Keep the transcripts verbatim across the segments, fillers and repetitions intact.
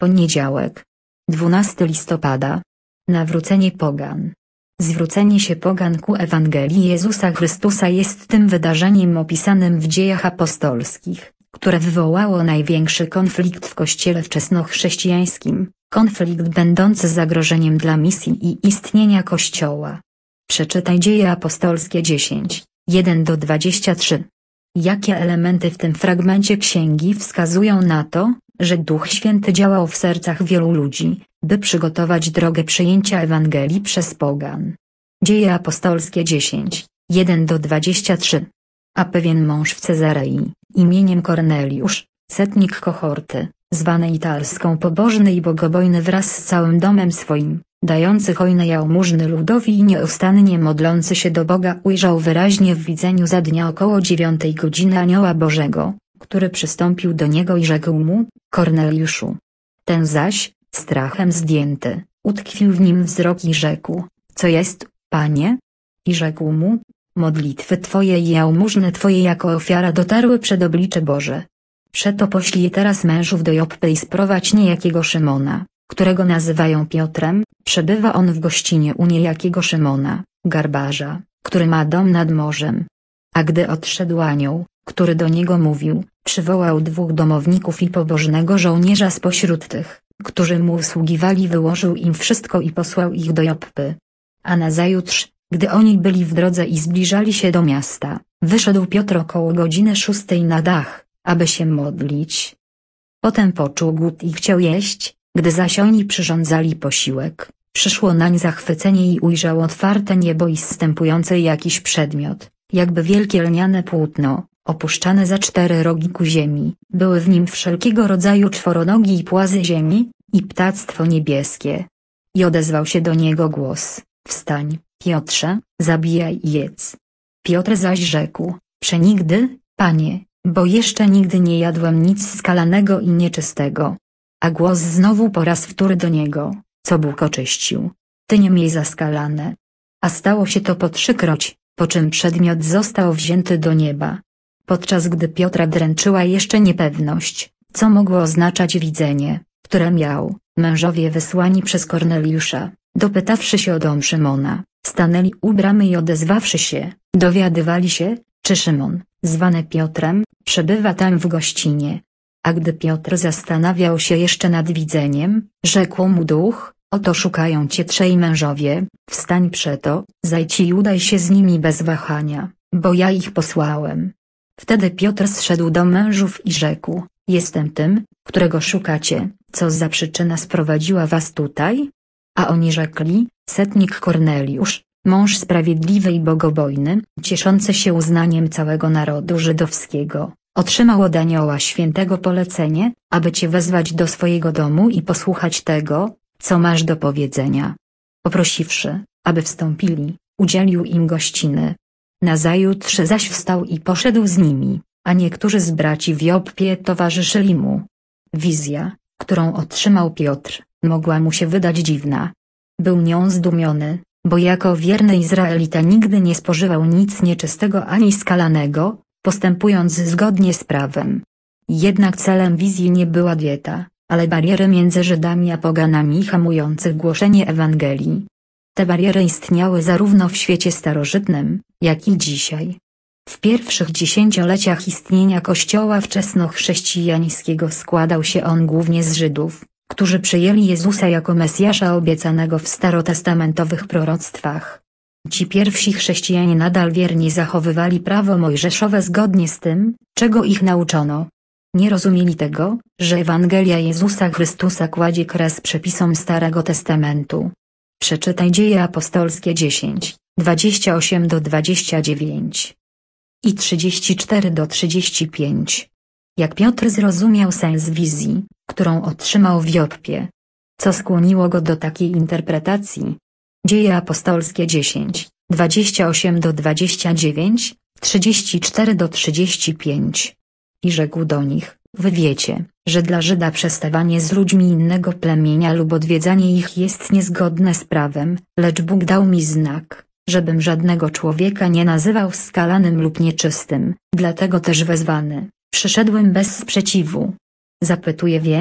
Poniedziałek. dwunastego listopada. Nawrócenie pogan. Zwrócenie się pogan ku Ewangelii Jezusa Chrystusa jest tym wydarzeniem opisanym w Dziejach Apostolskich, które wywołało największy konflikt w Kościele wczesnochrześcijańskim, konflikt będący zagrożeniem dla misji i istnienia Kościoła. Przeczytaj Dzieje Apostolskie dziesięć, jeden do dwudziestu trzech. Jakie elementy w tym fragmencie księgi wskazują na to, że Duch Święty działał w sercach wielu ludzi, by przygotować drogę przyjęcia Ewangelii przez pogan? Dzieje Apostolskie dziesięć, jeden do dwudziestu trzech. A pewien mąż w Cezarei, imieniem Korneliusz, setnik kohorty, zwany italską pobożny i bogobojny wraz z całym domem swoim, dający hojne jałmużny ludowi i nieustannie modlący się do Boga, ujrzał wyraźnie w widzeniu za dnia około dziewiątej godziny anioła Bożego, który przystąpił do niego i rzekł mu: Korneliuszu. Ten zaś, strachem zdjęty, utkwił w nim wzrok i rzekł: Co jest, Panie? I rzekł mu: Modlitwy Twoje i jałmużny Twoje jako ofiara dotarły przed oblicze Boże. Przeto poślij teraz mężów do Joppy i sprowadź niejakiego Szymona, którego nazywają Piotrem, przebywa on w gościnie u niejakiego Szymona, garbarza, który ma dom nad morzem. A gdy odszedł anioł, który do niego mówił, przywołał dwóch domowników i pobożnego żołnierza spośród tych, którzy mu usługiwali, wyłożył im wszystko i posłał ich do Joppy. A nazajutrz, gdy oni byli w drodze i zbliżali się do miasta, wyszedł Piotr około godziny szóstej na dach, aby się modlić. Potem poczuł głód i chciał jeść, gdy zaś oni przyrządzali posiłek, przyszło nań zachwycenie i ujrzał otwarte niebo i zstępujący jakiś przedmiot, jakby wielkie lniane płótno, opuszczane za cztery rogi ku ziemi, były w nim wszelkiego rodzaju czworonogi i płazy ziemi, i ptactwo niebieskie. I odezwał się do niego głos: Wstań, Piotrze, zabijaj i jedz. Piotr zaś rzekł: Przenigdy, Panie, bo jeszcze nigdy nie jadłem nic skalanego i nieczystego. A głos znowu po raz wtóry do niego: Co Bóg oczyścił, Ty nie miej za skalane. A stało się to po trzykroć, po czym przedmiot został wzięty do nieba. Podczas gdy Piotra dręczyła jeszcze niepewność, co mogło oznaczać widzenie, które miał, mężowie wysłani przez Korneliusza, dopytawszy się o dom Szymona, stanęli u bramy i odezwawszy się, dowiadywali się, czy Szymon, zwany Piotrem, przebywa tam w gościnie. A gdy Piotr zastanawiał się jeszcze nad widzeniem, rzekł mu Duch: Oto szukają cię trzej mężowie, wstań przeto, zajdź i udaj się z nimi bez wahania, bo ja ich posłałem. Wtedy Piotr zszedł do mężów i rzekł: Jestem tym, którego szukacie, co za przyczyna sprowadziła was tutaj? A oni rzekli: Setnik Korneliusz, mąż sprawiedliwy i bogobojny, cieszący się uznaniem całego narodu żydowskiego, otrzymał od anioła świętego polecenie, aby cię wezwać do swojego domu i posłuchać tego, co masz do powiedzenia. Poprosiwszy, aby wstąpili, udzielił im gościny. Nazajutrz zaś wstał i poszedł z nimi, a niektórzy z braci w Joppie towarzyszyli mu. Wizja, którą otrzymał Piotr, mogła mu się wydać dziwna. Był nią zdumiony, bo jako wierny Izraelita nigdy nie spożywał nic nieczystego ani skalanego, postępując zgodnie z prawem. Jednak celem wizji nie była dieta, ale bariery między Żydami a poganami hamujące głoszenie Ewangelii. Te bariery istniały zarówno w świecie starożytnym, jak i dzisiaj. W pierwszych dziesięcioleciach istnienia Kościoła wczesnochrześcijańskiego składał się on głównie z Żydów, którzy przyjęli Jezusa jako Mesjasza obiecanego w starotestamentowych proroctwach. Ci pierwsi chrześcijanie nadal wiernie zachowywali prawo mojżeszowe zgodnie z tym, czego ich nauczono. Nie rozumieli tego, że Ewangelia Jezusa Chrystusa kładzie kres przepisom Starego Testamentu. Przeczytaj Dzieje Apostolskie dziesięć, dwadzieścia osiem do dwudziestu dziewięciu i trzydzieści cztery do trzydziestu pięciu. Jak Piotr zrozumiał sens wizji, którą otrzymał w Joppie? Co skłoniło go do takiej interpretacji? Dzieje Apostolskie dziesięć, dwadzieścia osiem do dwudziestu dziewięciu, trzydzieści cztery do trzydziestu pięciu. I rzekł do nich: Wy wiecie, że dla Żyda przestawanie z ludźmi innego plemienia lub odwiedzanie ich jest niezgodne z prawem, lecz Bóg dał mi znak, żebym żadnego człowieka nie nazywał skalanym lub nieczystym, dlatego też wezwany, przyszedłem bez sprzeciwu. Zapytuję więc,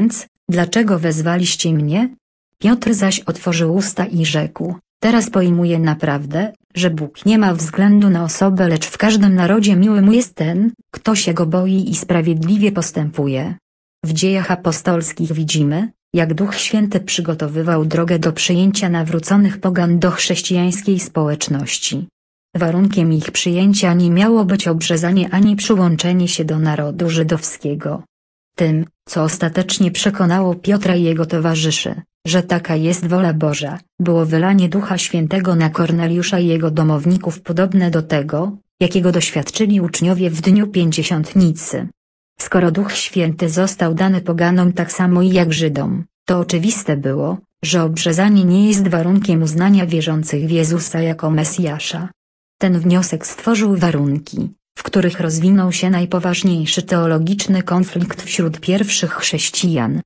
Dlaczego wezwaliście mnie? Piotr zaś otworzył usta i rzekł: Teraz pojmuję naprawdę, że Bóg nie ma względu na osobę, lecz w każdym narodzie miły mu jest ten, kto się go boi i sprawiedliwie postępuje. W Dziejach Apostolskich widzimy, jak Duch Święty przygotowywał drogę do przyjęcia nawróconych pogan do chrześcijańskiej społeczności. Warunkiem ich przyjęcia nie miało być obrzezanie ani przyłączenie się do narodu żydowskiego. Tym, co ostatecznie przekonało Piotra i jego towarzyszy, że taka jest wola Boża, było wylanie Ducha Świętego na Korneliusza i jego domowników, podobne do tego, jakiego doświadczyli uczniowie w dniu Pięćdziesiątnicy. Skoro Duch Święty został dany poganom tak samo jak Żydom, to oczywiste było, że obrzezanie nie jest warunkiem uznania wierzących w Jezusa jako Mesjasza. Ten wniosek stworzył warunki, w których rozwinął się najpoważniejszy teologiczny konflikt wśród pierwszych chrześcijan,